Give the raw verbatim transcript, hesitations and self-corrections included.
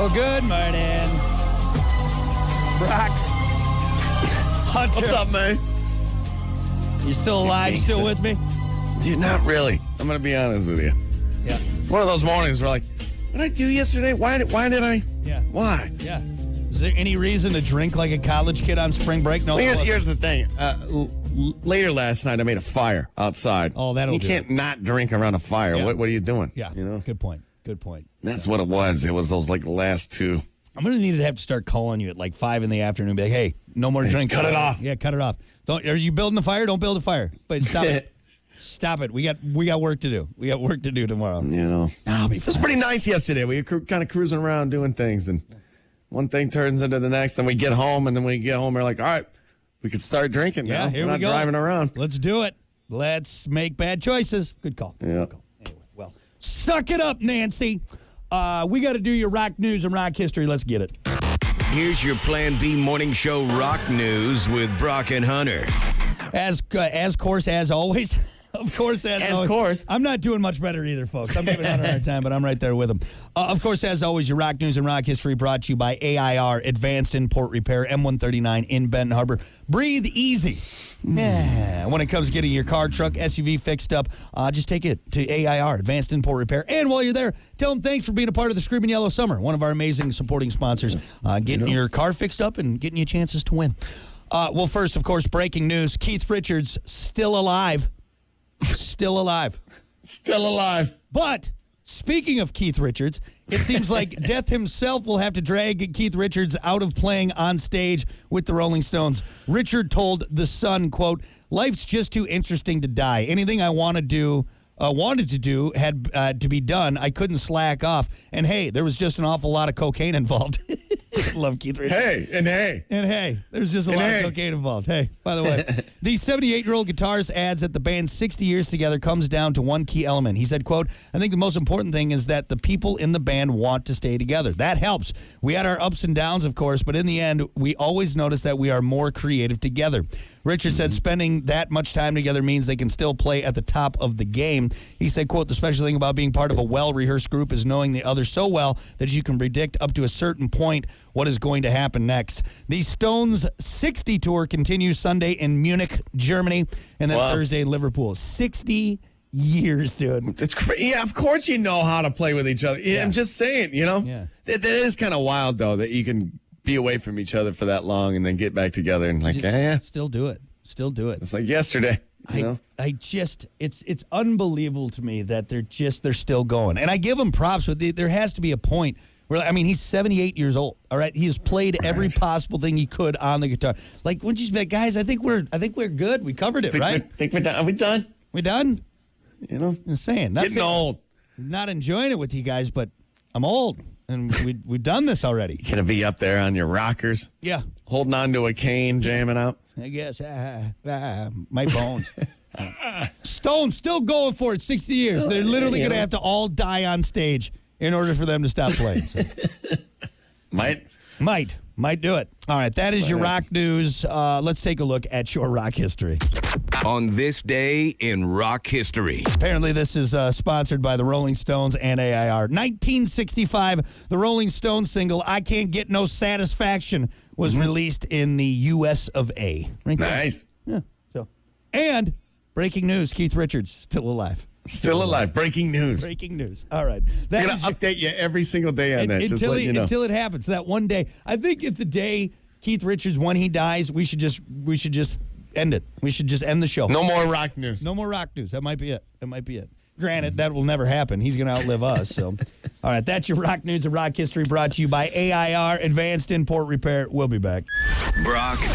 Well, good morning. Brock. Hunter. What's up, man? You still alive? Still with me? Dude, not really. I'm going to be honest with you. Yeah. One of those mornings where like, what did I do yesterday? Why did, why did I? Yeah. Why? Yeah. Is there any reason to drink like a college kid on spring break? No. Well, here's, here's the thing. Uh, l- l- later last night, I made a fire outside. Oh, that'll You do can't not drink around a fire. Yeah. What, what are you doing? Yeah. You know? Good point. Good point. That's what it was. It was those like last two. I'm going to need to have to start calling you at like five in the afternoon and be like, hey, no more drinking. cut it off. Yeah, cut it off. Don't. Are you building a fire? Don't build a fire. But stop it. Stop it. We got we got work to do. We got work to do tomorrow. You know. I'll be It was fine. pretty nice yesterday. We were cru- kind of cruising around doing things, and one thing turns into the next. And we get home, and then we get home, we're like, all right, we could start drinking Yeah, now. here we're we not go. driving around. Let's do it. Let's make bad choices. Good call. Yeah. Good call. Anyway, well, suck it up, Nancy. Uh, we got to do your rock news and rock history. Let's get it. Here's your Plan B morning show rock news with Brock and Hunter. As uh, as course as always. Of course, as, As always. course. I'm not doing much better either, folks. I'm giving Hunter a hard time, but I'm right there with him. Uh, of course, as always, your rock news and rock history brought to you by A I R, Advanced Import Repair, M one thirty-nine in Benton Harbor. Breathe easy. Yeah. When it comes to getting your car, truck, S U V fixed up, uh, just take it to A I R, Advanced Import Repair. And while you're there, tell them thanks for being a part of the Screaming Yellow Summer, one of our amazing supporting sponsors, uh, getting your car fixed up and getting you chances to win. Uh, well, first, of course, breaking news. Keith Richards still alive. Still alive. Still alive. But speaking of Keith Richards, it seems like Death himself will have to drag Keith Richards out of playing on stage with the Rolling Stones. Richard told The Sun, quote, "Life's just too interesting to die. Anything I want to do, uh, wanted to do had uh, to be done. I couldn't slack off. And hey, there was just an awful lot of cocaine involved." Love Keith Richards. Hey, and hey. And hey, there's just a And lot hey. of cocaine involved. Hey, by the way, the seventy-eight-year-old guitarist adds that the band's sixty years together comes down to one key element. He said, quote, "I think the most important thing is that the people in the band want to stay together. That helps. We had our ups and downs, of course, but in the end, we always notice that we are more creative together." Richard said spending that much time together means they can still play at the top of the game. He said, quote, "The special thing about being part of a well-rehearsed group is knowing the other so well that you can predict up to a certain point what is going to happen next." The Stones' sixty tour continues Sunday in Munich, Germany, and then Wow. Thursday in Liverpool. sixty years, dude. It's cra- yeah, of course you know how to play with each other. Yeah, Yeah. I'm just saying, you know. Yeah. That, that is kind of wild, though, that you can be away from each other for that long and then get back together and like, Just yeah, yeah. Still do it. Still do it. It's like yesterday. You I, know? I just it's it's unbelievable to me that they're just they're still going, and I give them props, but they, there has to be a point where, I mean, he's seventy-eight years old. All right, he has played every possible thing he could on the guitar. Like, wouldn't you be like, guys? I think we're I think we're good. We covered it, Think right? we're- think we're done. Are we done? We done? You know, I'm saying, not getting saying- old. not enjoying it with you guys, but I'm old, and we we've done this already. Gonna be up there on your rockers, Yeah, holding on to a cane, jamming out. I guess ah, ah, my bones. Stone still going for it. sixty years. They're literally Yeah. going to have to all die on stage in order for them to stop playing. So. Might. Might. Might do it. All right, that is your rock news. Uh, let's take a look at your rock history. On this day in rock history. Apparently, this is uh, sponsored by the Rolling Stones and A I R. nineteen sixty-five, the Rolling Stones single, "I Can't Get No Satisfaction," was released in the U S of A. Right there. Nice. Yeah. So, and breaking news, Keith Richards still alive. Still alive. Breaking news. Breaking news. All right. That I'm gonna is your- update you every single day on And- that. Just until, let it, you know. until it happens. That one day. I think if the day Keith Richards, when he dies, we should just we should just end it. We should just end the show. No more rock news. No more rock news. That might be it. That might be it. Granted, that will never happen. He's going to outlive us. So, all right, that's your rock news and rock history brought to you by A I R, Advanced Import Repair. We'll be back. Brock